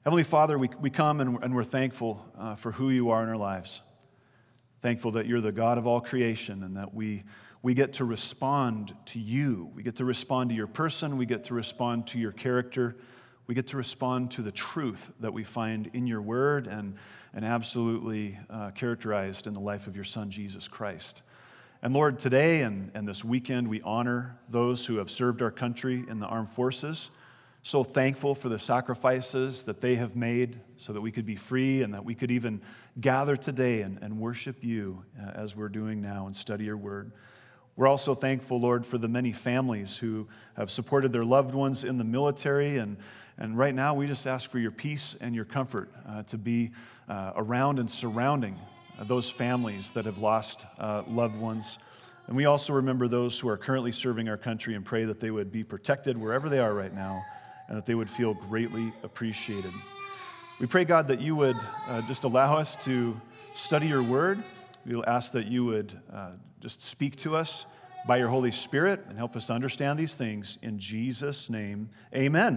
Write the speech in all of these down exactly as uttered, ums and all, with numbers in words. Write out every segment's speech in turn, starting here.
Heavenly Father, we, we come and, and we're thankful uh, for who you are in our lives. Thankful that you're the God of all creation and that we, we get to respond to you. We get to respond to your person. We get to respond to your character. We get to respond to the truth that we find in your word and, and absolutely uh, characterized in the life of your Son, Jesus Christ. And Lord, today and, and this weekend, we honor those who have served our country in the armed forces. So thankful for the sacrifices that they have made so that we could be free and that we could even gather today and, and worship you uh, as we're doing now and study your word. We're also thankful, Lord, for the many families who have supported their loved ones in the military. And, and right now, we just ask for your peace and your comfort uh, to be uh, around and surrounding uh, those families that have lost uh, loved ones. And we also remember those who are currently serving our country and pray that they would be protected wherever they are right now, and that they would feel greatly appreciated. We pray, God, that you would uh, just allow us to study your word. We'll ask that you would uh, just speak to us by your Holy Spirit and help us to understand these things. In Jesus' name, amen.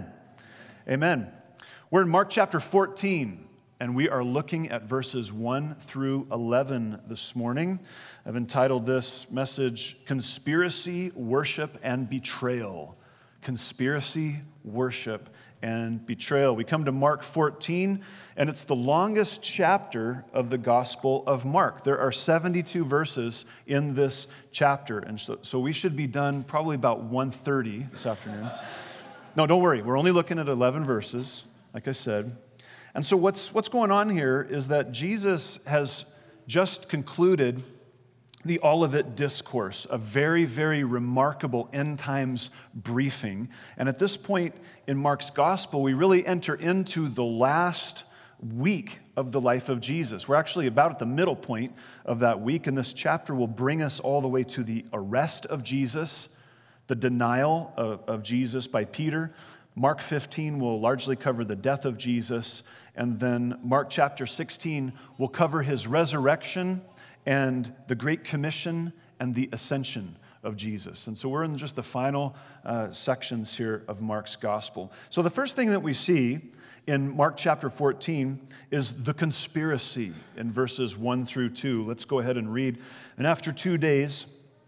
Amen. We're in Mark chapter fourteen, and we are looking at verses one through eleven this morning. I've entitled this message, Conspiracy, Worship, and Betrayal. Conspiracy, worship, and betrayal. We come to Mark fourteen, and it's the longest chapter of the Gospel of Mark. There are seventy-two verses in this chapter, and so, so we should be done probably about one thirty this afternoon. No, don't worry. We're only looking at eleven verses, like I said. And so what's, what's going on here is that Jesus has just concluded the Olivet Discourse, a very, very remarkable end times briefing. And at this point in Mark's gospel, we really enter into the last week of the life of Jesus. We're actually about at the middle point of that week, and this chapter will bring us all the way to the arrest of Jesus, the denial of, of Jesus by Peter. Mark fifteen will largely cover the death of Jesus, and then Mark chapter sixteen will cover his resurrection and the Great Commission and the ascension of Jesus. And so we're in just the final uh, sections here of Mark's gospel. So the first thing that we see in Mark chapter fourteen is the conspiracy in verses one through two. Let's go ahead and read. And after two days,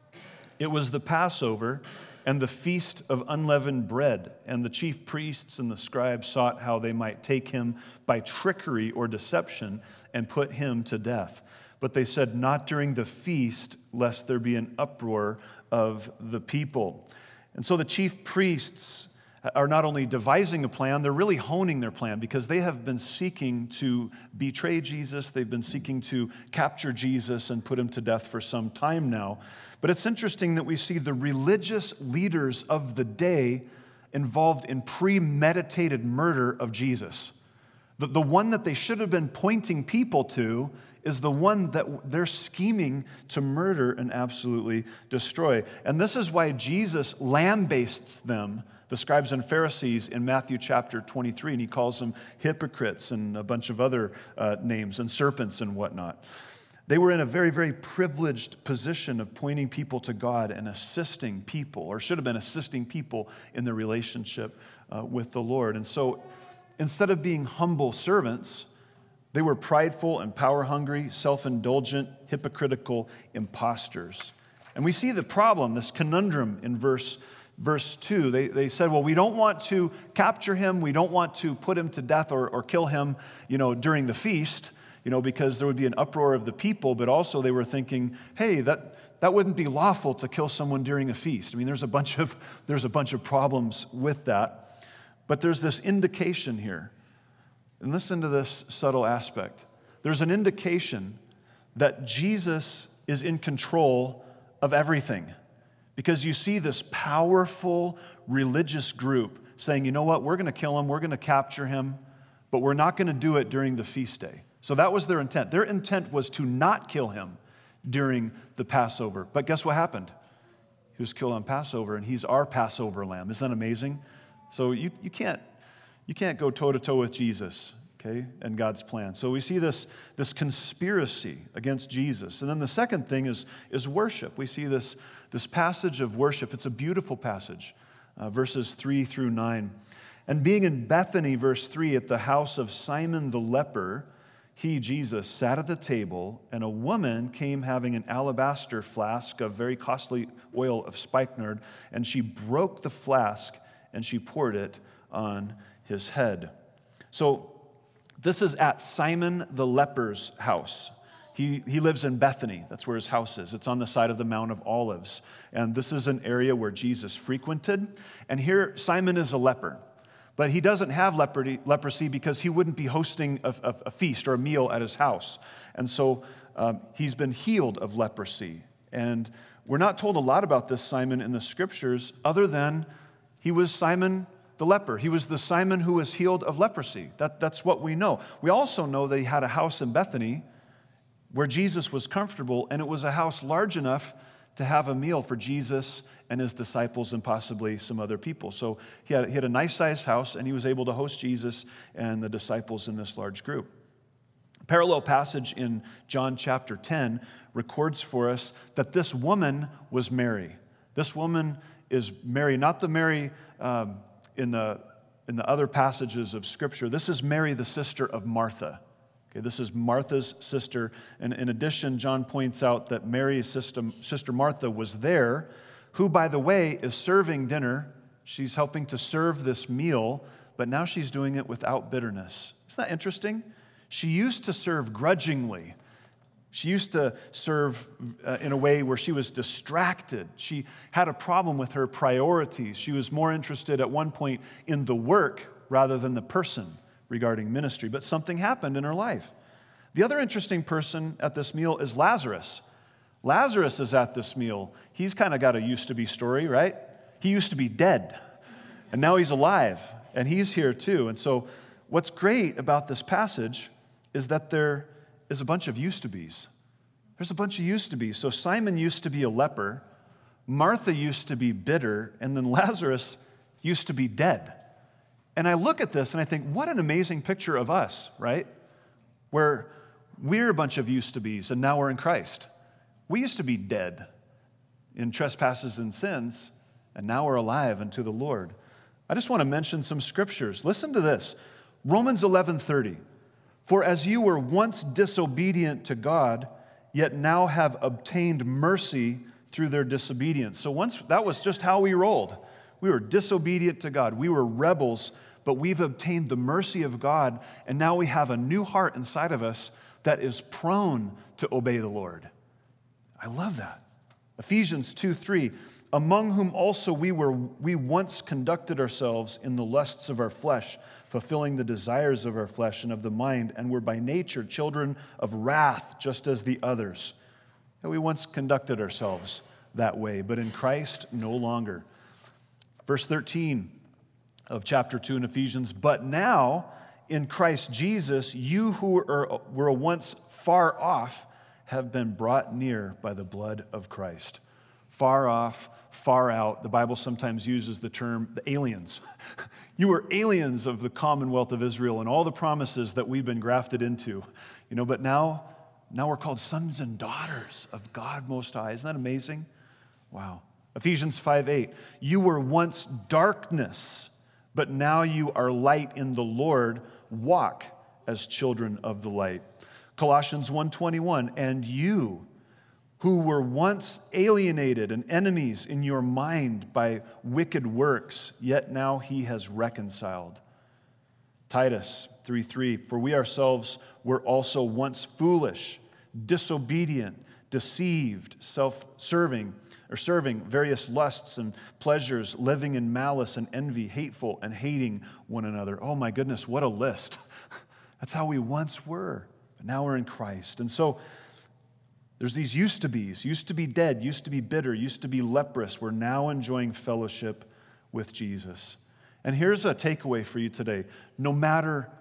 it was the Passover and the feast of unleavened bread. And the chief priests and the scribes sought how they might take him by trickery or deception and put him to death. But they said, not during the feast, lest there be an uproar of the people. And so the chief priests are not only devising a plan, they're really honing their plan because they have been seeking to betray Jesus. They've been seeking to capture Jesus and put him to death for some time now. But it's interesting that we see the religious leaders of the day involved in premeditated murder of Jesus. The, the one that they should have been pointing people to is the one that they're scheming to murder and absolutely destroy. And this is why Jesus lambastes them, the scribes and Pharisees, in Matthew chapter twenty-three, and he calls them hypocrites and a bunch of other uh, names and serpents and whatnot. They were in a very, very privileged position of pointing people to God and assisting people, or should have been assisting people in their relationship uh, with the Lord. And so instead of being humble servants, they were prideful and power-hungry, self-indulgent, hypocritical imposters. And we see the problem, this conundrum in verse, verse two. They, they said, well, we don't want to capture him. We don't want to put him to death or, or kill him, you know, during the feast, you know, because there would be an uproar of the people. But also they were thinking, hey, that, that wouldn't be lawful to kill someone during a feast. I mean, there's a bunch of, there's a bunch of problems with that. But there's this indication here. And listen to this subtle aspect. There's an indication that Jesus is in control of everything. Because you see this powerful religious group saying, you know what, we're going to kill him, we're going to capture him, but we're not going to do it during the feast day. So that was their intent. Their intent was to not kill him during the Passover. But guess what happened? He was killed on Passover, and he's our Passover lamb. Isn't that amazing? So you, you can't You can't go toe-to-toe with Jesus, okay, and God's plan. So we see this, this conspiracy against Jesus. And then the second thing is, is worship. We see this, this passage of worship. It's a beautiful passage, uh, verses three through nine. And being in Bethany, verse three, at the house of Simon the leper, he, Jesus, sat at the table, and a woman came having an alabaster flask of very costly oil of spikenard, and she broke the flask, and she poured it on his head. So this is at Simon the leper's house. He, he lives in Bethany. That's where his house is. It's on the side of the Mount of Olives. And this is an area where Jesus frequented. And here, Simon is a leper. But he doesn't have leprosy because he wouldn't be hosting a, a, a feast or a meal at his house. And so um, he's been healed of leprosy. And we're not told a lot about this Simon in the scriptures other than he was Simon the leper. He was the Simon who was healed of leprosy. That, that's what we know. We also know that he had a house in Bethany where Jesus was comfortable, and it was a house large enough to have a meal for Jesus and his disciples and possibly some other people. So he had, he had a nice-sized house, and he was able to host Jesus and the disciples in this large group. A parallel passage in John chapter ten records for us that this woman was Mary. This woman is Mary, not the Mary um, in the, in the other passages of Scripture. This is Mary, the sister of Martha. Okay, this is Martha's sister. And in addition, John points out that Mary's sister, sister Martha was there, who, by the way, is serving dinner. She's helping to serve this meal, but now she's doing it without bitterness. Isn't that interesting? She used to serve grudgingly. She used to serve uh, in a way where she was distracted. She had a problem with her priorities. She was more interested at one point in the work rather than the person regarding ministry. But something happened in her life. The other interesting person at this meal is Lazarus. Lazarus is at this meal. He's kind of got a used-to-be story, right? He used to be dead, and now he's alive, and he's here too. And so what's great about this passage is that there is a bunch of used-to-bes. There's a bunch of used-to-bes. So Simon used to be a leper, Martha used to be bitter, and then Lazarus used to be dead. And I look at this and I think, what an amazing picture of us, right? Where we're a bunch of used-to-bes, and now we're in Christ. We used to be dead in trespasses and sins, and now we're alive unto the Lord. I just want to mention some scriptures. Listen to this. Romans eleven thirty. For as you were once disobedient to God, yet now have obtained mercy through their disobedience. So once that was just how we rolled. We were disobedient to God. We were rebels, but we've obtained the mercy of God, and now we have a new heart inside of us that is prone to obey the Lord. I love that. Ephesians two three, among whom also we were we once conducted ourselves in the lusts of our flesh, fulfilling the desires of our flesh and of the mind, and were by nature children of wrath, just as the others. And we once conducted ourselves that way, but in Christ no longer. Verse thirteen of chapter two in Ephesians, but now in Christ Jesus, you who are, were once far off have been brought near by the blood of Christ. Far off, far out. The Bible sometimes uses the term the aliens. You were aliens of the commonwealth of Israel and all the promises that we've been grafted into. You know, but now, now we're called sons and daughters of God Most High. Isn't that amazing? Wow. Ephesians five eight, you were once darkness, but now you are light in the Lord. Walk as children of the light. Colossians one twenty-one, and you who were once alienated and enemies in your mind by wicked works, yet now he has reconciled. Titus three three, for we ourselves were also once foolish, disobedient, deceived, self-serving, or serving various lusts and pleasures, living in malice and envy, hateful and hating one another. Oh my goodness, what a list. That's how we once were, but now we're in Christ. And so there's these used to be's, used to be dead, used to be bitter, used to be leprous. We're now enjoying fellowship with Jesus. And here's a takeaway for you today. No matter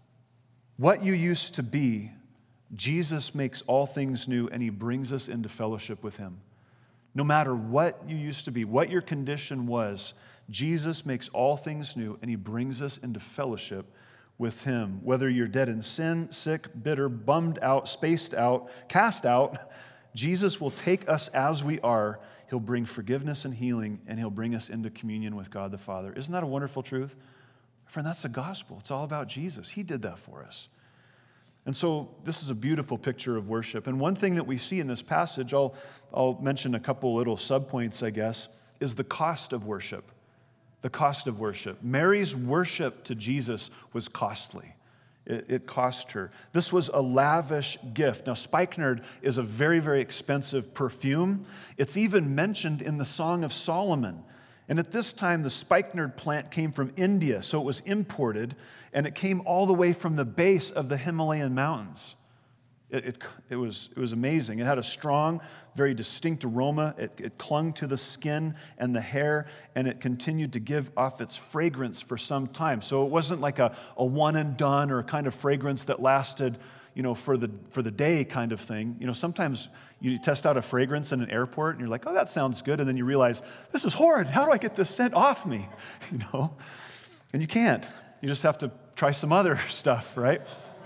what you used to be, Jesus makes all things new, and he brings us into fellowship with him. No matter what you used to be, what your condition was, Jesus makes all things new, and he brings us into fellowship with him. Whether you're dead in sin, sick, bitter, bummed out, spaced out, cast out, Jesus will take us as we are. He'll bring forgiveness and healing, and he'll bring us into communion with God the Father. Isn't that a wonderful truth? Friend, that's the gospel. It's all about Jesus. He did that for us. And so this is a beautiful picture of worship. And one thing that we see in this passage, I'll, I'll mention a couple little subpoints, I guess, is the cost of worship. The cost of worship. Mary's worship to Jesus was costly. It, it cost her. This was a lavish gift. Now, spikenard is a very, very expensive perfume. It's even mentioned in the Song of Solomon. And at this time, the spikenard plant came from India, so it was imported, and it came all the way from the base of the Himalayan mountains. It, it, it, was, it was amazing. It had a strong, very distinct aroma. It, it clung to the skin and the hair, and it continued to give off its fragrance for some time. So it wasn't like a, a one and done or a kind of fragrance that lasted, you know, for the for the day kind of thing. You know, sometimes you test out a fragrance in an airport, and you're like, oh, that sounds good, and then you realize, this is horrid. How do I get this scent off me? You know, and you can't. You just have to try some other stuff, right?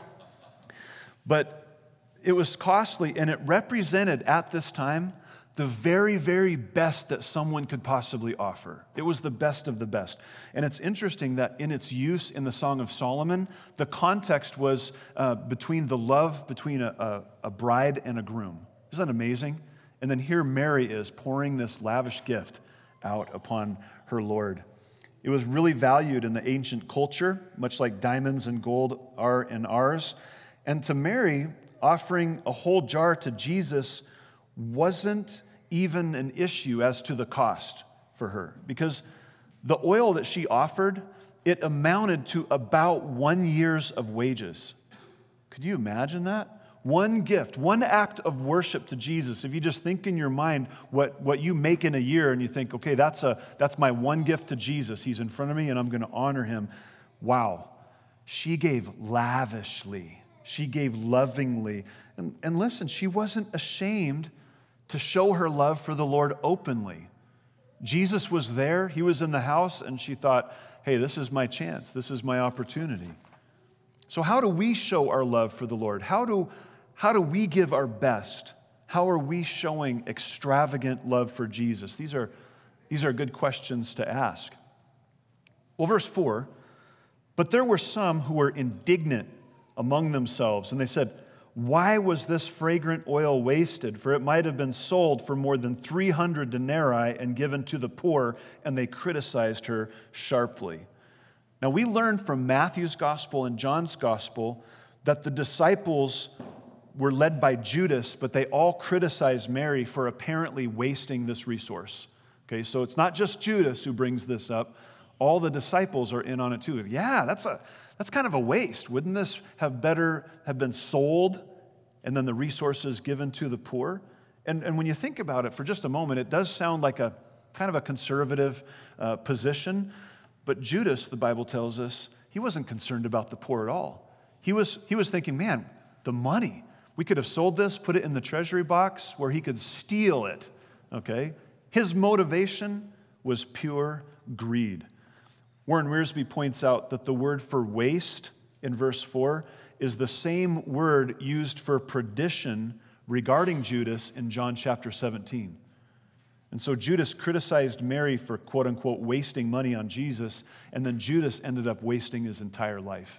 But it was costly, and it represented at this time the very, very best that someone could possibly offer. It was the best of the best. And it's interesting that in its use in the Song of Solomon, the context was uh, between the love between a, a, a bride and a groom. Isn't that amazing? And then here Mary is pouring this lavish gift out upon her Lord. It was really valued in the ancient culture, much like diamonds and gold are in ours. And to Mary, offering a whole jar to Jesus wasn't even an issue as to the cost for her, because the oil that she offered, it amounted to about one year's of wages. Could you imagine that? One gift, one act of worship to Jesus. If you just think in your mind what, what you make in a year and you think, okay, that's a that's my one gift to Jesus. He's in front of me and I'm going to honor him. Wow. She gave lavishly. She gave lovingly. And, and listen, she wasn't ashamed to show her love for the Lord openly. Jesus was there. He was in the house, and she thought, hey, this is my chance. This is my opportunity. So how do we show our love for the Lord? How do, how do we give our best? How are we showing extravagant love for Jesus? These are, these are good questions to ask. Well, verse four, but there were some who were indignant among themselves, and they said, why was this fragrant oil wasted? For it might have been sold for more than three hundred denarii and given to the poor, and they criticized her sharply. Now, we learn from Matthew's gospel and John's gospel that the disciples were led by Judas, but they all criticized Mary for apparently wasting this resource. Okay, so it's not just Judas who brings this up. All the disciples are in on it too. Yeah, that's a that's kind of a waste. Wouldn't this have better have been sold and then the resources given to the poor? And, and when you think about it for just a moment, it does sound like a kind of a conservative uh, position. But Judas, the Bible tells us, he wasn't concerned about the poor at all. He was, he was thinking, man, the money. We could have sold this, put it in the treasury box where he could steal it, okay? His motivation was pure greed. Warren Wiersbe points out that the word for waste in verse four is the same word used for perdition regarding Judas in John chapter seventeen. And so Judas criticized Mary for quote unquote wasting money on Jesus, and then Judas ended up wasting his entire life.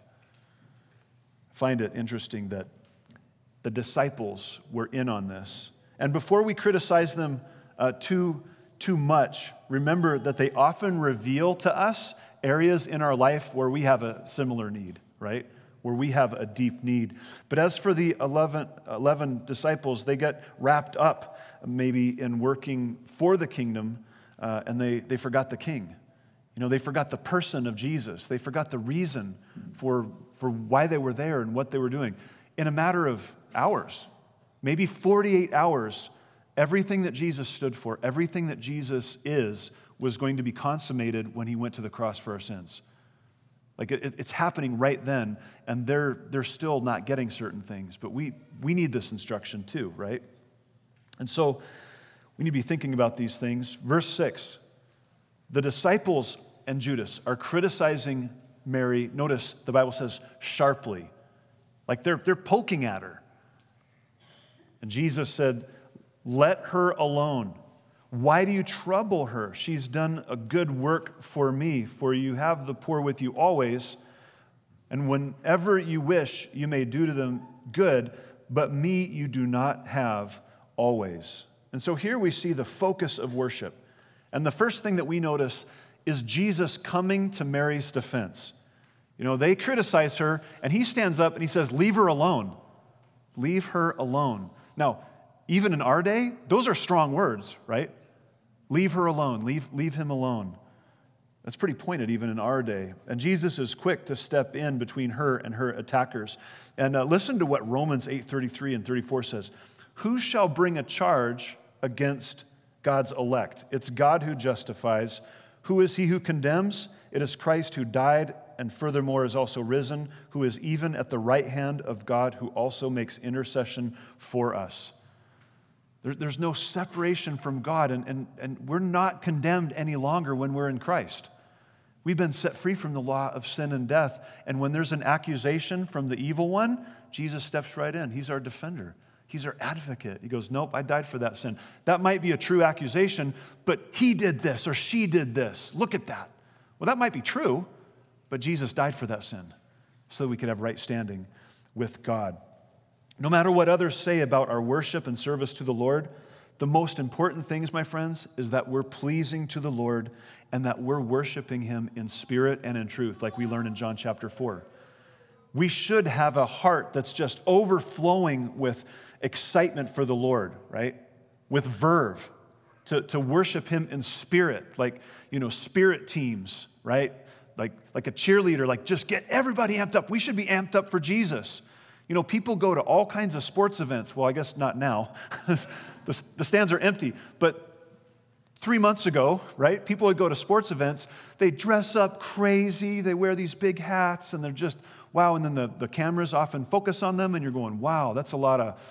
I find it interesting that the disciples were in on this. And before we criticize them uh, too, too much, remember that they often reveal to us areas in our life where we have a similar need, right? Where we have a deep need. But as for the eleven, eleven disciples, they get wrapped up maybe in working for the kingdom, uh, and they, they forgot the king. You know, they forgot the person of Jesus. They forgot the reason for, for why they were there and what they were doing. In a matter of hours, maybe forty-eight hours, everything that Jesus stood for, everything that Jesus is, was going to be consummated when he went to the cross for our sins. Like it, it's happening right then, and they're they're still not getting certain things. But we we need this instruction too, right? And so we need to be thinking about these things. Verse six, the disciples and Judas are criticizing Mary. Notice the Bible says sharply, like they're they're poking at her. And Jesus said, "Let her alone. Why do you trouble her? She's done a good work for me, for you have the poor with you always, and whenever you wish, you may do to them good, but me you do not have always. And so here we see the focus of worship. And the first thing that we notice is Jesus coming to Mary's defense. You know, they criticize her, and he stands up and he says, leave her alone. Leave her alone. Now, even in our day, those are strong words, right? Leave her alone. Leave, leave him alone. That's pretty pointed even in our day. And Jesus is quick to step in between her and her attackers. And uh, listen to what Romans eight thirty-three and thirty-four says. Who shall bring a charge against God's elect? It's God who justifies. Who is he who condemns? It is Christ who died and furthermore is also risen, who is even at the right hand of God, who also makes intercession for us. There, there's no separation from God, and, and, and we're not condemned any longer when we're in Christ. We've been set free from the law of sin and death, and when there's an accusation from the evil one, Jesus steps right in. He's our defender. He's our advocate. He goes, nope, I died for that sin. That might be a true accusation, but he did this or she did this. Look at that. Well, that might be true, but Jesus died for that sin so that we could have right standing with God. No matter what others say about our worship and service to the Lord, the most important things, my friends, is that we're pleasing to the Lord and that we're worshiping him in spirit and in truth, like we learn in John chapter four. We should have a heart that's just overflowing with excitement for the Lord, right? With verve, to, to worship him in spirit, like, you know, spirit teams, right? Like, like a cheerleader, like just get everybody amped up. We should be amped up for Jesus. You know, people go to all kinds of sports events. Well, I guess not now. the, the stands are empty. But three months ago, right, people would go to sports events. They dress up crazy. They wear these big hats, and they're just, wow. And then the, the cameras often focus on them, and you're going, wow, that's a lot of,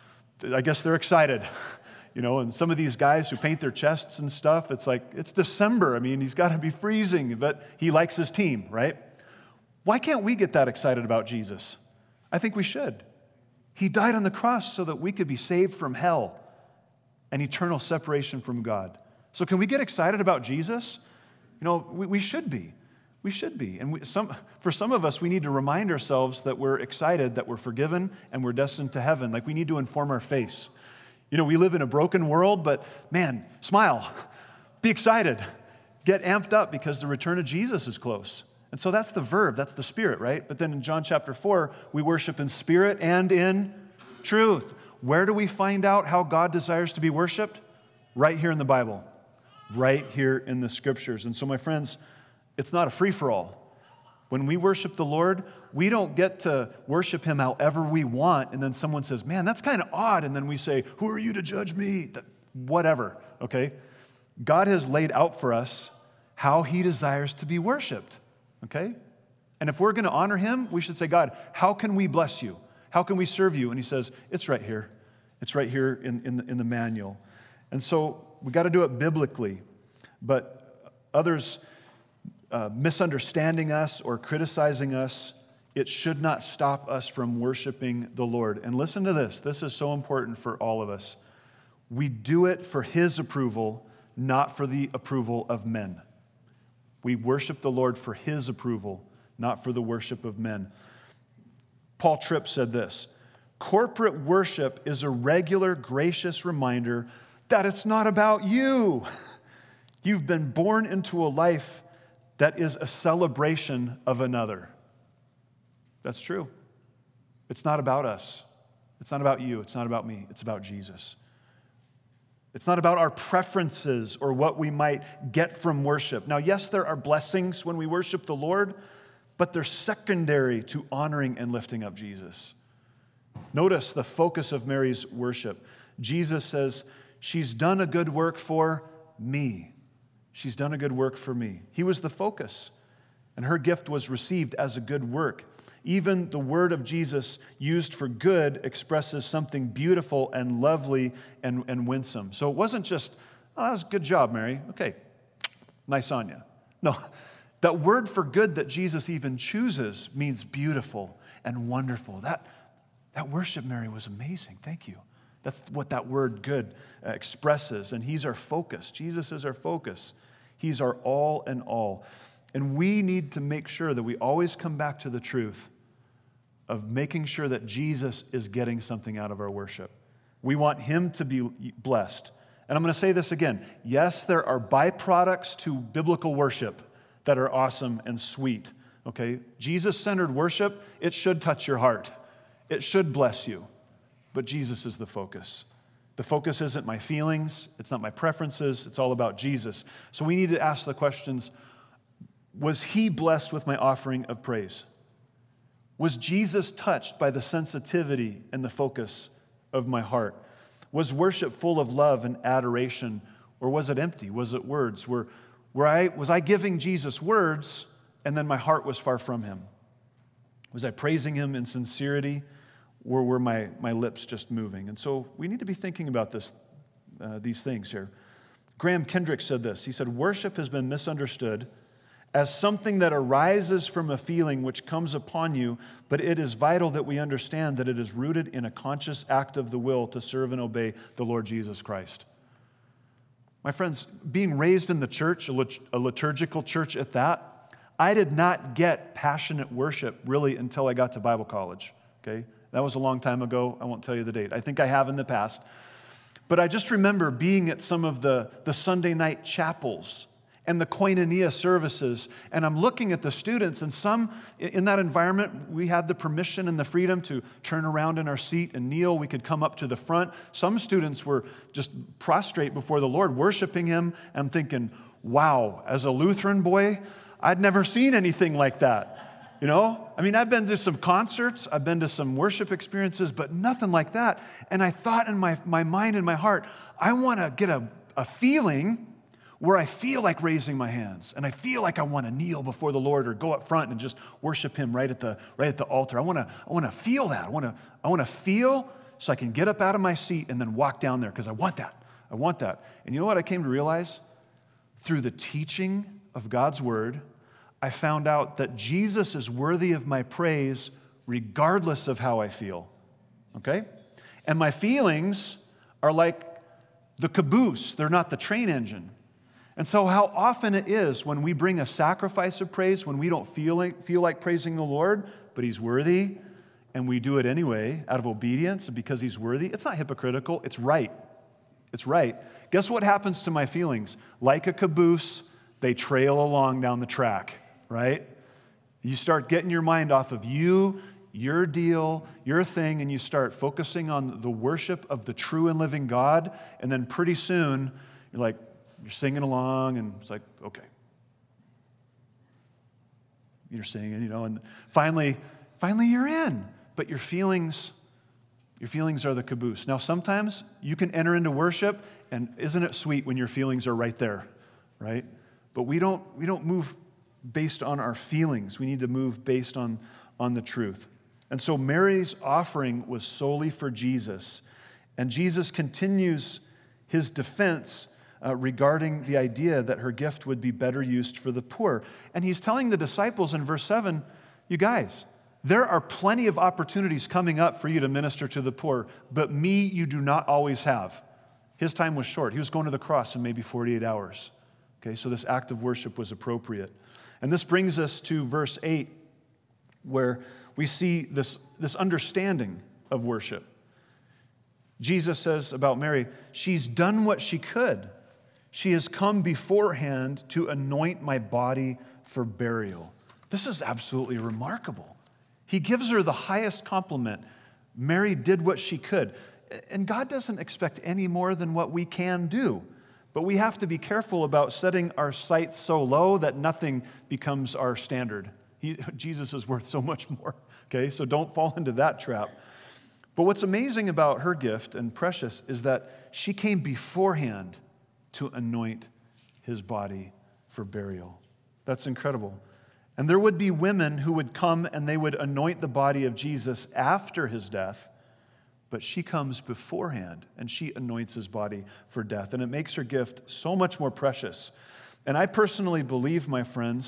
I guess they're excited. You know, and some of these guys who paint their chests and stuff, it's like, it's December. I mean, he's got to be freezing, but he likes his team, right? Why can't we get that excited about Jesus? I think we should. He died on the cross so that we could be saved from hell and eternal separation from God. So can we get excited about Jesus? You know, we, we should be. We should be. And we, some, for some of us, we need to remind ourselves that we're excited, that we're forgiven, and we're destined to heaven. Like we need to inform our face. You know, we live in a broken world, but man, smile, be excited, get amped up because the return of Jesus is close. And so that's the verb, that's the spirit, right? But then in John chapter four, we worship in spirit and in truth. Where do we find out how God desires to be worshiped? Right here in the Bible, right here in the scriptures. And so my friends, it's not a free-for-all. When we worship the Lord, we don't get to worship him however we want, and then someone says, man, that's kind of odd, and then we say, who are you to judge me? Whatever, okay? God has laid out for us how he desires to be worshiped, okay? And if we're going to honor him, we should say, God, how can we bless you? How can we serve you? And he says, it's right here. It's right here in, in, the, in the manual. And so we got to do it biblically, but others Uh, misunderstanding us or criticizing us, it should not stop us from worshiping the Lord. And listen to this. This is so important for all of us. We do it for his approval, not for the approval of men. We worship the Lord for his approval, not for the worship of men. Paul Tripp said this, corporate worship is a regular, gracious reminder that it's not about you. You've been born into a life that is a celebration of another. That's true. It's not about us. It's not about you. It's not about me. It's about Jesus. It's not about our preferences or what we might get from worship. Now, yes, there are blessings when we worship the Lord, but they're secondary to honoring and lifting up Jesus. Notice the focus of Mary's worship. Jesus says, she's done a good work for me. She's done a good work for me. He was the focus, and her gift was received as a good work. Even the word of Jesus used for good expresses something beautiful and lovely and, and winsome. So it wasn't just, oh, that was a good job, Mary. Okay, nice on you. No, that word for good that Jesus even chooses means beautiful and wonderful. That, that worship, Mary, was amazing. Thank you. That's what that word good uh, expresses. And he's our focus. Jesus is our focus. He's our all in all. And we need to make sure that we always come back to the truth of making sure that Jesus is getting something out of our worship. We want him to be blessed. And I'm going to say this again. Yes, there are byproducts to biblical worship that are awesome and sweet. Okay? Jesus-centered worship, it should touch your heart. It should bless you. But Jesus is the focus. The focus isn't my feelings. It's not my preferences. It's all about Jesus. So we need to ask the questions, was he blessed with my offering of praise? Was Jesus touched by the sensitivity and the focus of my heart? Was worship full of love and adoration, or was it empty? Was it words? Were, were I, was I giving Jesus words, and then my heart was far from him? Was I praising him in sincerity, or were my, my lips just moving? And so we need to be thinking about this, uh, these things here. Graham Kendrick said this. He said, worship has been misunderstood as something that arises from a feeling which comes upon you, but it is vital that we understand that it is rooted in a conscious act of the will to serve and obey the Lord Jesus Christ. My friends, being raised in the church, a, lit- a liturgical church at that, I did not get passionate worship really until I got to Bible college, okay? That was a long time ago. I won't tell you the date. I think I have in the past. But I just remember being at some of the, the Sunday night chapels and the koinonia services, and I'm looking at the students, and some, in that environment, we had the permission and the freedom to turn around in our seat and kneel. We could come up to the front. Some students were just prostrate before the Lord, worshiping him. I'm thinking, wow, as a Lutheran boy, I'd never seen anything like that. You know, I mean, I've been to some concerts, I've been to some worship experiences, but nothing like that. And I thought in my, my mind and my heart, I want to get a, a feeling where I feel like raising my hands, and I feel like I want to kneel before the Lord or go up front and just worship him right at the right at the altar. I want to I want to feel that. I want to I want to feel so I can get up out of my seat and then walk down there because I want that. I want that. And you know what I came to realize? Through the teaching of God's word, I found out that Jesus is worthy of my praise regardless of how I feel, okay? And my feelings are like the caboose. They're not the train engine. And so how often it is when we bring a sacrifice of praise, when we don't feel like, feel like praising the Lord, but he's worthy, and we do it anyway out of obedience and because he's worthy, it's not hypocritical, it's right. It's right. Guess what happens to my feelings? Like a caboose, they trail along down the track. Right? You start getting your mind off of you, your deal, your thing, and you start focusing on the worship of the true and living God, and then pretty soon, you're like, you're singing along, and it's like, okay. You're singing, you know, and finally, finally you're in. But your feelings, your feelings are the caboose. Now, sometimes you can enter into worship, and isn't it sweet when your feelings are right there, right? But we don't, we don't move based on our feelings. We need to move based on, on the truth. And so Mary's offering was solely for Jesus. And Jesus continues his defense uh, regarding the idea that her gift would be better used for the poor. And he's telling the disciples in verse seven, you guys, there are plenty of opportunities coming up for you to minister to the poor, but me you do not always have. His time was short. He was going to the cross in maybe forty-eight hours. Okay, so this act of worship was appropriate. And this brings us to verse eight, where we see this, this understanding of worship. Jesus says about Mary, she's done what she could. She has come beforehand to anoint my body for burial. This is absolutely remarkable. He gives her the highest compliment. Mary did what she could. And God doesn't expect any more than what we can do. But we have to be careful about setting our sights so low that nothing becomes our standard. He, Jesus is worth so much more, okay? So don't fall into that trap. But what's amazing about her gift and precious is that she came beforehand to anoint his body for burial. That's incredible. And there would be women who would come and they would anoint the body of Jesus after his death, but she comes beforehand, and she anoints his body for death. And it makes her gift so much more precious. And I personally believe, my friends,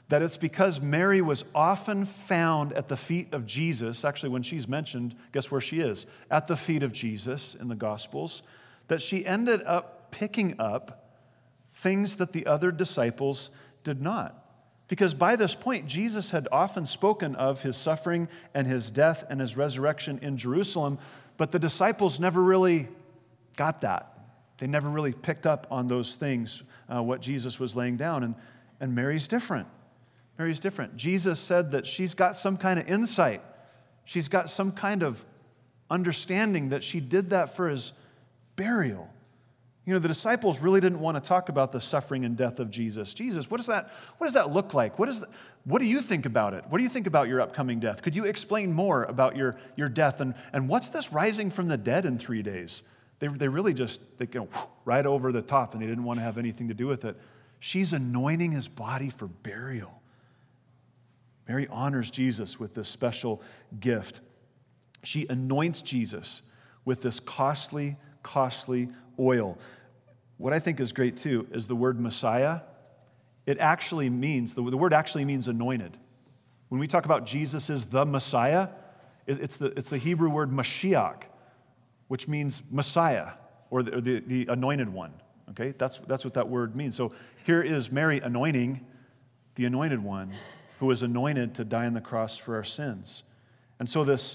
that it's because Mary was often found at the feet of Jesus. Actually, when she's mentioned, guess where she is? At the feet of Jesus in the Gospels, that she ended up picking up things that the other disciples did not. Because by this point, Jesus had often spoken of his suffering and his death and his resurrection in Jerusalem, but the disciples never really got that. They never really picked up on those things, uh, what Jesus was laying down. And, and Mary's different. Mary's different. Jesus said that she's got some kind of insight. She's got some kind of understanding that she did that for his burial. You know, the disciples really didn't want to talk about the suffering and death of Jesus. Jesus, what does that, what does that look like? What, is the, what do you think about it? What do you think about your upcoming death? Could you explain more about your, your death? And, and what's this rising from the dead in three days? They, they really just, they go right over the top, and they didn't want to have anything to do with it. She's anointing his body for burial. Mary honors Jesus with this special gift. She anoints Jesus with this costly, costly oil. What I think is great too is the word Messiah. It actually means, the, the word actually means anointed. When we talk about Jesus is the Messiah, it, it's, the, it's the Hebrew word Mashiach, which means Messiah, or the, or the, the anointed one. Okay, that's, that's what that word means. So here is Mary anointing the anointed one who was anointed to die on the cross for our sins. And so this,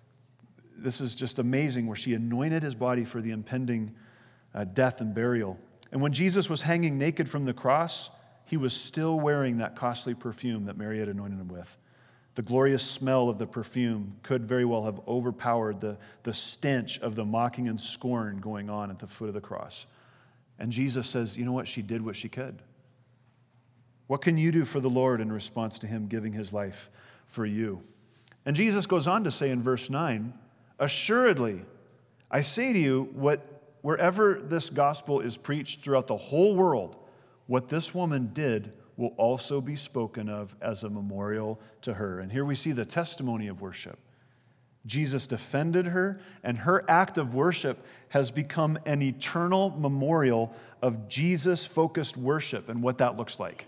this is just amazing, where she anointed his body for the impending uh, death and burial. And when Jesus was hanging naked from the cross, he was still wearing that costly perfume that Mary had anointed him with. The glorious smell of the perfume could very well have overpowered the, the stench of the mocking and scorn going on at the foot of the cross. And Jesus says, you know what? She did what she could. What can you do for the Lord in response to him giving his life for you? And Jesus goes on to say in verse nine, assuredly, I say to you, what wherever this gospel is preached throughout the whole world, what this woman did will also be spoken of as a memorial to her. And here we see the testimony of worship. Jesus defended her, and her act of worship has become an eternal memorial of Jesus-focused worship and what that looks like.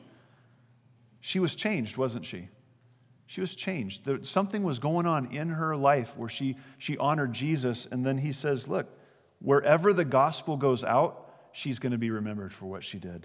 She was changed, wasn't she? She was changed. There, something was going on in her life where she, she honored Jesus, and then he says, look, wherever the gospel goes out, she's going to be remembered for what she did.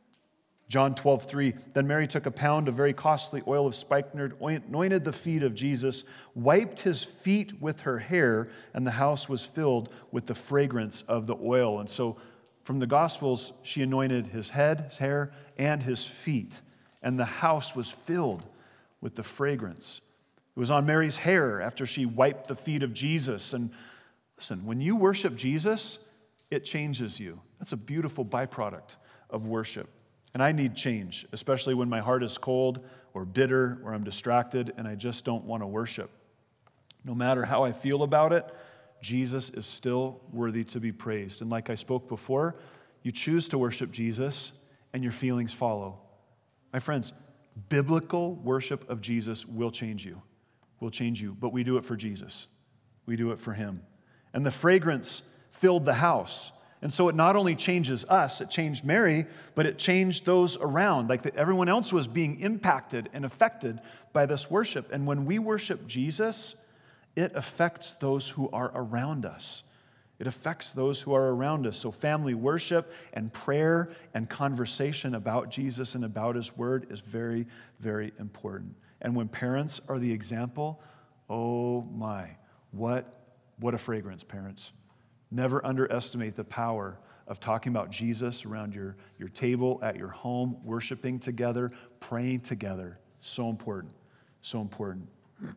John twelve three, then Mary took a pound of very costly oil of spikenard, anointed the feet of Jesus, wiped his feet with her hair, and the house was filled with the fragrance of the oil. And so from the Gospels, she anointed his head, his hair, and his feet. And the house was filled with the fragrance. It was on Mary's hair after she wiped the feet of Jesus. And listen, when you worship Jesus, it changes you. That's a beautiful byproduct of worship. And I need change, especially when my heart is cold or bitter or I'm distracted and I just don't want to worship. No matter how I feel about it, Jesus is still worthy to be praised. And like I spoke before, you choose to worship Jesus and your feelings follow. My friends, biblical worship of Jesus will change you, will change you, but we do it for Jesus. We do it for him. And the fragrance filled the house. And so it not only changes us, it changed Mary, but it changed those around. Like that everyone else was being impacted and affected by this worship. And when we worship Jesus, it affects those who are around us. It affects those who are around us. So family worship and prayer and conversation about Jesus and about his word is very, very important. And when parents are the example, oh my, what, what a fragrance, parents. Never underestimate the power of talking about Jesus around your, your table, at your home, worshiping together, praying together. So important, so important.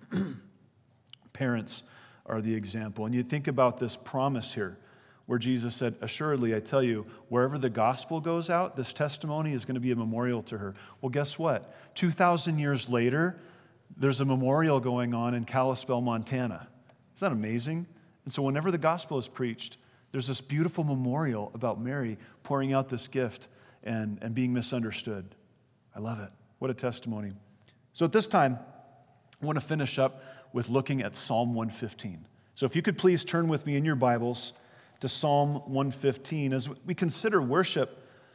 Parents are the example. And you think about this promise here where Jesus said, assuredly, I tell you, wherever the gospel goes out, this testimony is going to be a memorial to her. Well, guess what? two thousand years later, there's a memorial going on in Kalispell, Montana. Isn't that amazing? And so whenever the gospel is preached, there's this beautiful memorial about Mary pouring out this gift and, and being misunderstood. I love it. What a testimony. So at this time, I want to finish up with looking at Psalm one fifteen. So if you could please turn with me in your Bibles to Psalm one fifteen. As we consider worship,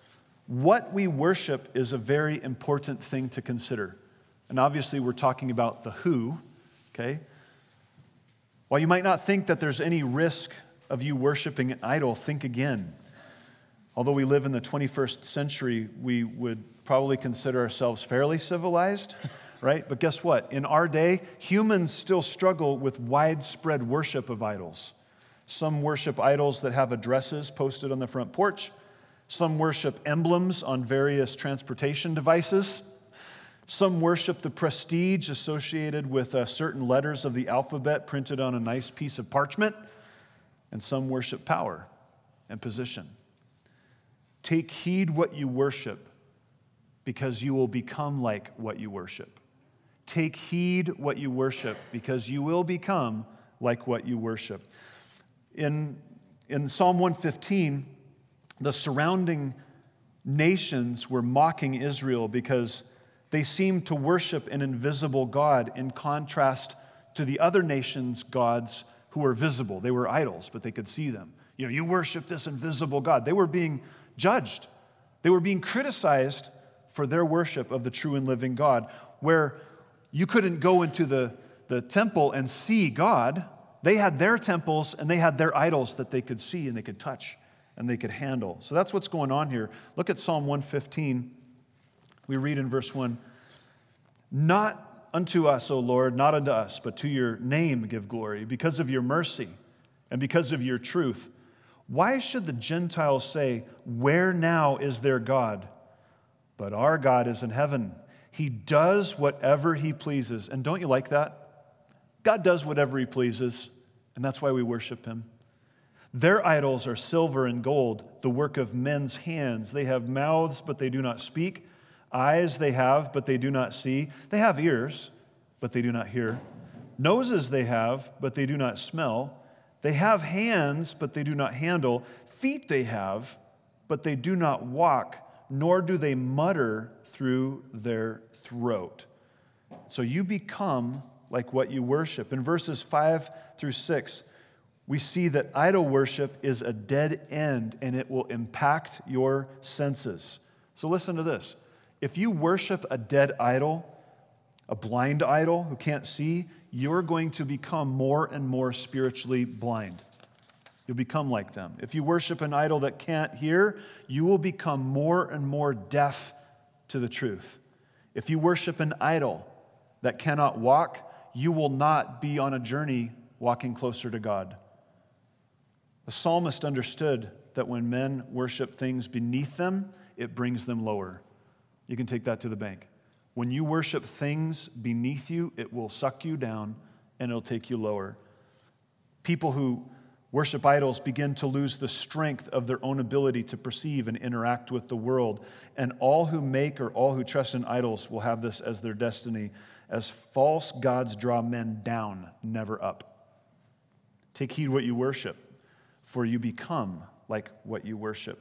What we worship is a very important thing to consider. And obviously, we're talking about the who, okay? While you might not think that there's any risk of you worshiping an idol, think again. Although we live in the twenty-first century, we would probably consider ourselves fairly civilized, right? But guess what? In our day, humans still struggle with widespread worship of idols. Some worship idols that have addresses posted on the front porch. Some worship emblems on various transportation devices. Some worship the prestige associated with uh, certain letters of the alphabet printed on a nice piece of parchment. And some worship power and position. Take heed what you worship, because you will become like what you worship. Take heed what you worship, because you will become like what you worship. In, in Psalm one fifteen, the surrounding nations were mocking Israel because they seemed to worship an invisible God in contrast to the other nations' gods who were visible. They were idols, but they could see them. You know, you worship this invisible God. They were being judged. They were being criticized for their worship of the true and living God, where you couldn't go into the, the temple and see God. They had their temples and they had their idols that they could see and they could touch and they could handle. So that's what's going on here. Look at Psalm one fifteen. We read in verse one, "Not unto us, O Lord, not unto us, but to your name give glory, because of your mercy and because of your truth. Why should the Gentiles say, 'Where now is their God?' But our God is in heaven. He does whatever he pleases." And don't you like that? God does whatever he pleases, and that's why we worship him. "Their idols are silver and gold, the work of men's hands. They have mouths, but they do not speak. Eyes they have, but they do not see. They have ears, but they do not hear. Noses they have, but they do not smell. They have hands, but they do not handle. Feet they have, but they do not walk, nor do they mutter through their throat." So you become like what you worship. In verses five through six, we see that idol worship is a dead end and it will impact your senses. So listen to this. If you worship a dead idol, a blind idol who can't see, you're going to become more and more spiritually blind. You'll become like them. If you worship an idol that can't hear, you will become more and more deaf to the truth. If you worship an idol that cannot walk, you will not be on a journey walking closer to God. The psalmist understood that when men worship things beneath them, it brings them lower. You can take that to the bank. When you worship things beneath you, it will suck you down and it'll take you lower. People who worship idols begin to lose the strength of their own ability to perceive and interact with the world. And all who make or all who trust in idols will have this as their destiny, as false gods draw men down, never up. Take heed what you worship, for you become like what you worship.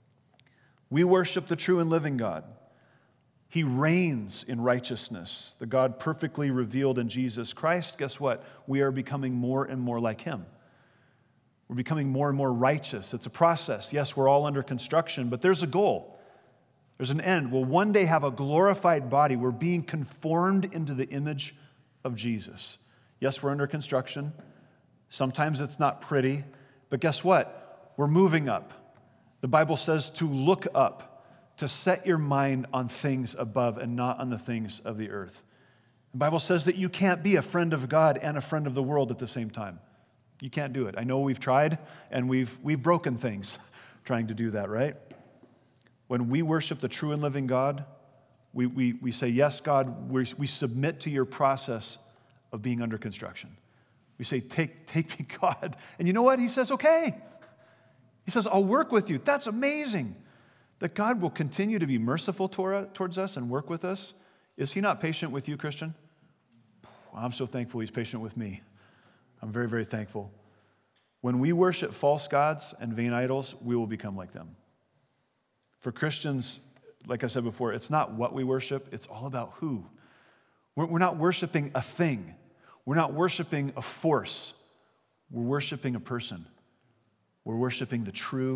We worship the true and living God. He reigns in righteousness, the God perfectly revealed in Jesus Christ. Guess what? We are becoming more and more like him. We're becoming more and more righteous. It's a process. Yes, we're all under construction, but there's a goal. There's an end. We'll one day have a glorified body. We're being conformed into the image of Jesus. Yes, we're under construction. Sometimes it's not pretty, but guess what? We're moving up. The Bible says to look up, to set your mind on things above and not on the things of the earth. The Bible says that you can't be a friend of God and a friend of the world at the same time. You can't do it. I know we've tried, and we've, we've broken things trying to do that, right? When we worship the true and living God, we, we, we say, yes, God, we, we submit to your process of being under construction. We say, take, take me, God. And you know what? He says, okay. He says, I'll work with you. That's amazing. That God will continue to be merciful towards us and work with us. Is he not patient with you, Christian? I'm so thankful he's patient with me. I'm very, very thankful. When we worship false gods and vain idols, we will become like them. For Christians, like I said before, it's not what we worship, it's all about who. We're, we're not worshiping a thing. We're not worshiping a force. We're worshiping a person. We're worshiping the true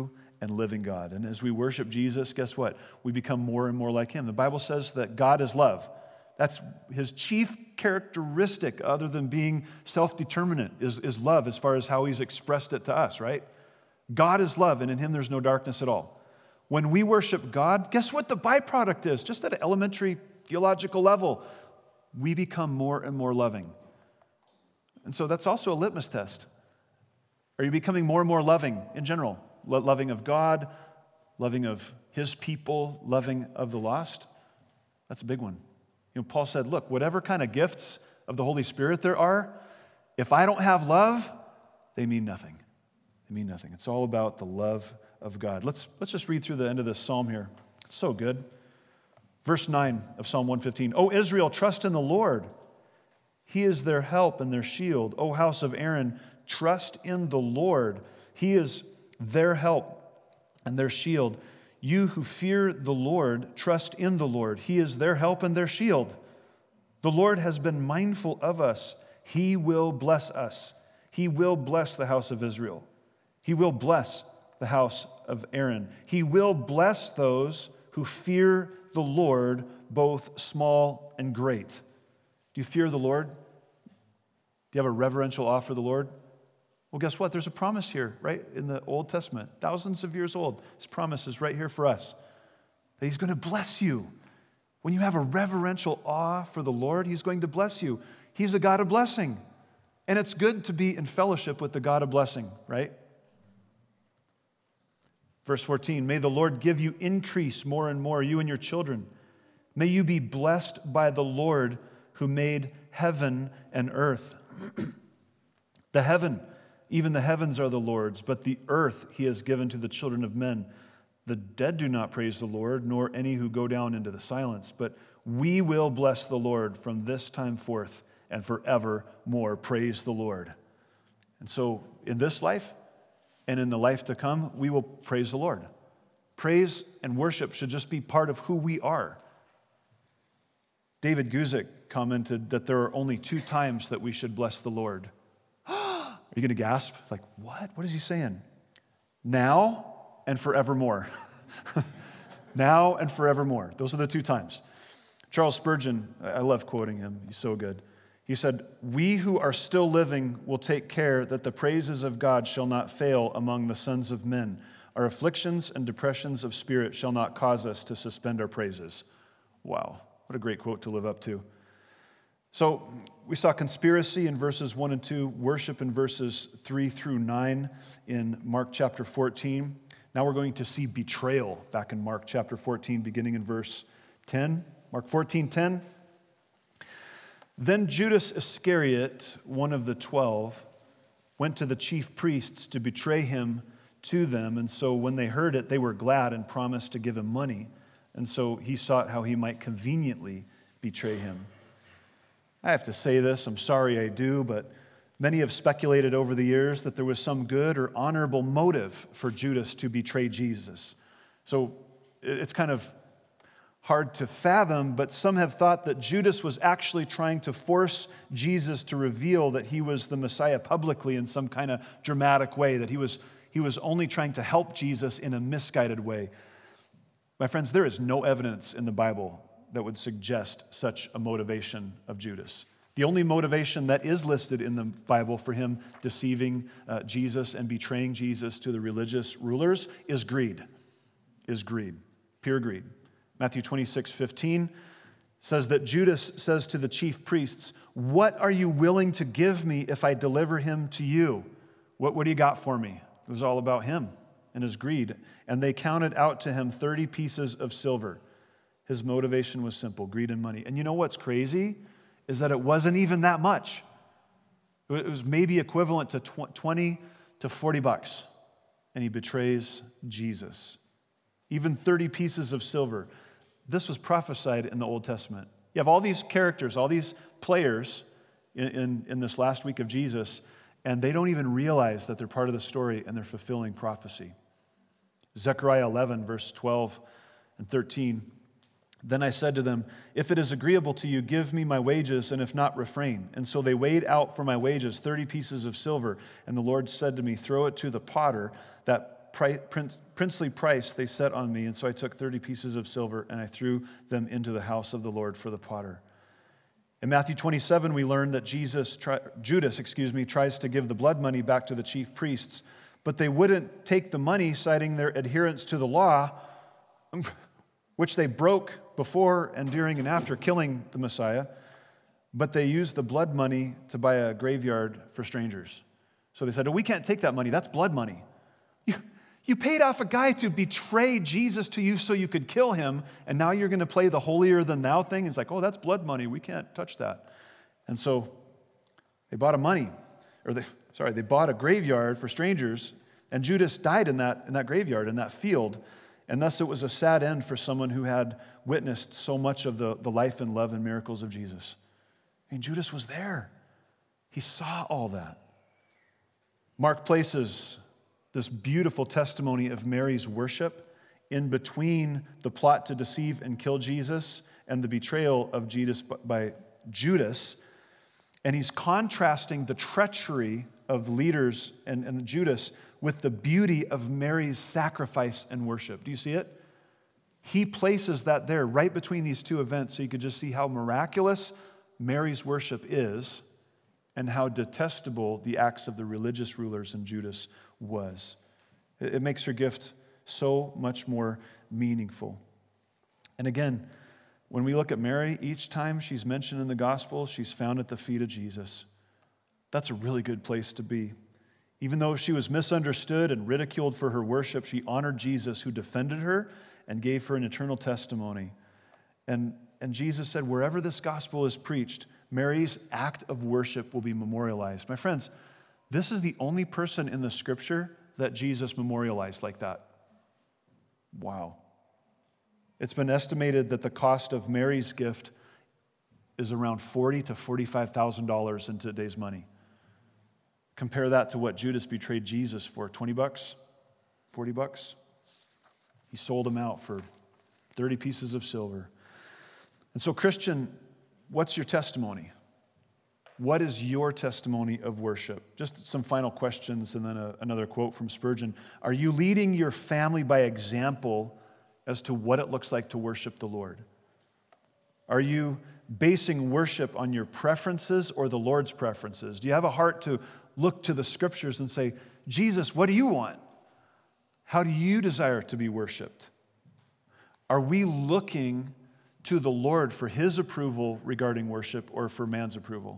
and living God. And as we worship Jesus, guess what? We become more and more like him. The Bible says that God is love. That's his chief characteristic, other than being self-determinate, is, is love as far as how he's expressed it to us, right? God is love, and in him there's no darkness at all. When we worship God, guess what the byproduct is? Just at an elementary theological level, we become more and more loving. And so that's also a litmus test. Are you becoming more and more loving in general? Lo- loving of God, loving of his people, loving of the lost? That's a big one. You know, Paul said, look, whatever kind of gifts of the Holy Spirit there are, if I don't have love, they mean nothing. They mean nothing. It's all about the love of God. Let's, let's just read through the end of this psalm here. It's so good. Verse nine of Psalm one fifteen. O Israel, trust in the Lord. He is their help and their shield. O house of Aaron, trust in the Lord. He is their help and their shield. You who fear the Lord, trust in the Lord. He is their help and their shield. The Lord has been mindful of us. He will bless us. He will bless the house of Israel. He will bless the house of Aaron. He will bless those who fear the Lord, both small and great. Do you fear the Lord? Do you have a reverential awe for the Lord? Well, guess what? There's a promise here, right, in the Old Testament, thousands of years old. This promise is right here for us, that he's going to bless you. When you have a reverential awe for the Lord, he's going to bless you. He's a God of blessing. And it's good to be in fellowship with the God of blessing, right? Verse fourteen, may the Lord give you increase more and more, you and your children. May you be blessed by the Lord who made heaven and earth. The heaven, even the heavens are the Lord's, but the earth he has given to the children of men. The dead do not praise the Lord, nor any who go down into the silence, but we will bless the Lord from this time forth and forevermore. Praise the Lord. And so in this life and in the life to come, we will praise the Lord. Praise and worship should just be part of who we are. David Guzik commented that there are only two times that we should bless the Lord. Are you going to gasp? Like, what? What is he saying? Now and forevermore. Now and forevermore. Those are the two times. Charles Spurgeon, I love quoting him. He's so good. He said, we who are still living will take care that the praises of God shall not fail among the sons of men. Our afflictions and depressions of spirit shall not cause us to suspend our praises. Wow, what a great quote to live up to. So we saw conspiracy in verses one and two, worship in verses three through nine in Mark chapter fourteen. Now we're going to see betrayal back in Mark chapter fourteen, beginning in verse ten. Mark fourteen ten. Then Judas Iscariot, one of the twelve, went to the chief priests to betray him to them. And so when they heard it, they were glad and promised to give him money. And so he sought how he might conveniently betray him. I have to say this, I'm sorry I do, but many have speculated over the years that there was some good or honorable motive for Judas to betray Jesus. So it's kind of hard to fathom, but some have thought that Judas was actually trying to force Jesus to reveal that he was the Messiah publicly in some kind of dramatic way, that he was, he was only trying to help Jesus in a misguided way. My friends, there is no evidence in the Bible that would suggest such a motivation of Judas. The only motivation that is listed in the Bible for him deceiving uh, Jesus and betraying Jesus to the religious rulers is greed, is greed, pure greed. Matthew twenty-six fifteen says that Judas says to the chief priests, what are you willing to give me if I deliver him to you? What, what do you got for me? It was all about him and his greed. And they counted out to him thirty pieces of silver. His motivation was simple, greed and money. And you know what's crazy is that it wasn't even that much. It was maybe equivalent to twenty to forty bucks. And he betrays Jesus. Even thirty pieces of silver. This was prophesied in the Old Testament. You have all these characters, all these players in, in, in this last week of Jesus, and they don't even realize that they're part of the story and they're fulfilling prophecy. Zechariah eleven, verse twelve and thirteen. Then I said to them, if it is agreeable to you, give me my wages, and if not, refrain. And so they weighed out for my wages thirty pieces of silver. And the Lord said to me, throw it to the potter, that pri- prince, princely price they set on me, and so I took thirty pieces of silver and I threw them into the house of the Lord for the potter. In Matthew twenty-seven, we learn that Jesus, try, Judas, excuse me, tries to give the blood money back to the chief priests, but they wouldn't take the money, citing their adherence to the law, which they broke before and during and after killing the Messiah, but they used the blood money to buy a graveyard for strangers. So they said, oh, we can't take that money. That's blood money. You, you paid off a guy to betray Jesus to you so you could kill him, and now you're going to play the holier-than-thou thing? It's like, oh, that's blood money. We can't touch that. And so they bought a money, or they, sorry, they bought a graveyard for strangers, and Judas died in that, in that graveyard, in that field, and thus it was a sad end for someone who had witnessed so much of the, the life and love and miracles of Jesus. I mean, Judas was there. He saw all that. Mark places this beautiful testimony of Mary's worship in between the plot to deceive and kill Jesus and the betrayal of Judas by Judas. And he's contrasting the treachery of leaders and, and Judas with the beauty of Mary's sacrifice and worship. Do you see it? He places that there right between these two events so you could just see how miraculous Mary's worship is and how detestable the acts of the religious rulers and Judas was. It makes her gift so much more meaningful. And again, when we look at Mary, each time she's mentioned in the Gospels, she's found at the feet of Jesus. That's a really good place to be. Even though she was misunderstood and ridiculed for her worship, she honored Jesus, who defended her and gave her an eternal testimony. And, and Jesus said, wherever this gospel is preached, Mary's act of worship will be memorialized. My friends, this is the only person in the scripture that Jesus memorialized like that. Wow. It's been estimated that the cost of Mary's gift is around forty thousand to forty-five thousand dollars in today's money. Compare that to what Judas betrayed Jesus for, twenty bucks, forty bucks. He sold him out for thirty pieces of silver. And so, Christian, what's your testimony? What is your testimony of worship? Just some final questions and then a, another quote from Spurgeon. Are you leading your family by example as to what it looks like to worship the Lord? Are you basing worship on your preferences or the Lord's preferences? Do you have a heart to look to the scriptures and say, Jesus, what do you want? How do you desire to be worshiped? Are we looking to the Lord for his approval regarding worship or for man's approval?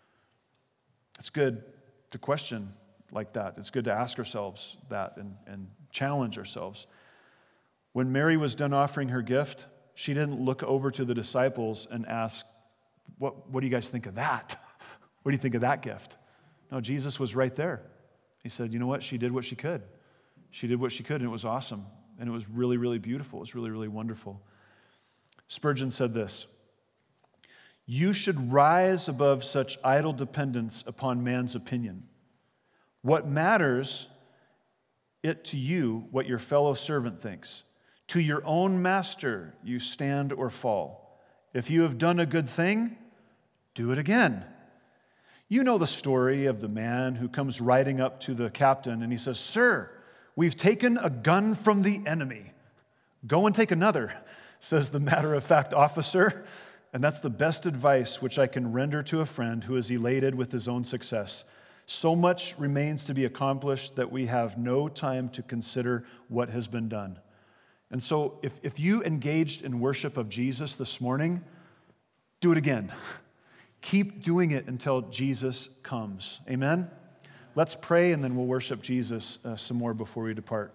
It's good to question like that. It's good to ask ourselves that and, and challenge ourselves. When Mary was done offering her gift, she didn't look over to the disciples and ask, what, what do you guys think of that? What do you think of that gift? No, Jesus was right there. He said, you know what? She did what she could. She did what she could, and it was awesome. And it was really, really beautiful. It was really, really wonderful. Spurgeon said this, you should rise above such idle dependence upon man's opinion. What matters it to you what your fellow servant thinks? To your own master you stand or fall. If you have done a good thing, do it again. You know the story of the man who comes riding up to the captain and he says, sir, we've taken a gun from the enemy. Go and take another, says the matter-of-fact officer. And that's the best advice which I can render to a friend who is elated with his own success. So much remains to be accomplished that we have no time to consider what has been done. And so if, if you engaged in worship of Jesus this morning, do it again. Keep doing it until Jesus comes. Amen? Let's pray and then we'll worship Jesus uh, some more before we depart.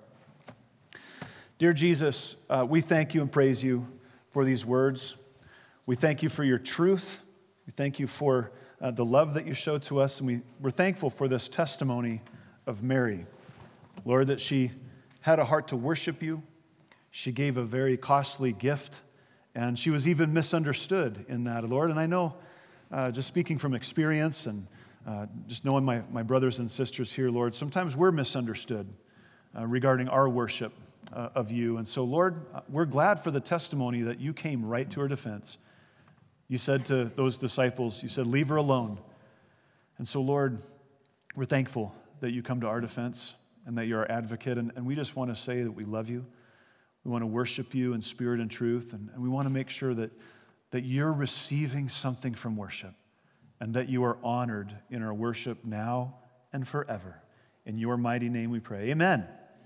Dear Jesus, uh, we thank you and praise you for these words. We thank you for your truth. We thank you for uh, the love that you showed to us, and we, we're thankful for this testimony of Mary. Lord, that she had a heart to worship you. She gave a very costly gift, and she was even misunderstood in that, Lord. And I know, uh, just speaking from experience and uh, just knowing my, my brothers and sisters here, Lord, sometimes we're misunderstood uh, regarding our worship uh, of you. And so, Lord, we're glad for the testimony that you came right to our defense. You said to those disciples, you said, leave her alone. And so, Lord, we're thankful that you come to our defense, and that you're our advocate. And, and we just want to say that we love you. We want to worship you in spirit and truth. And, and we want to make sure that, that you're receiving something from worship and that you are honored in our worship now and forever. In your mighty name we pray. Amen.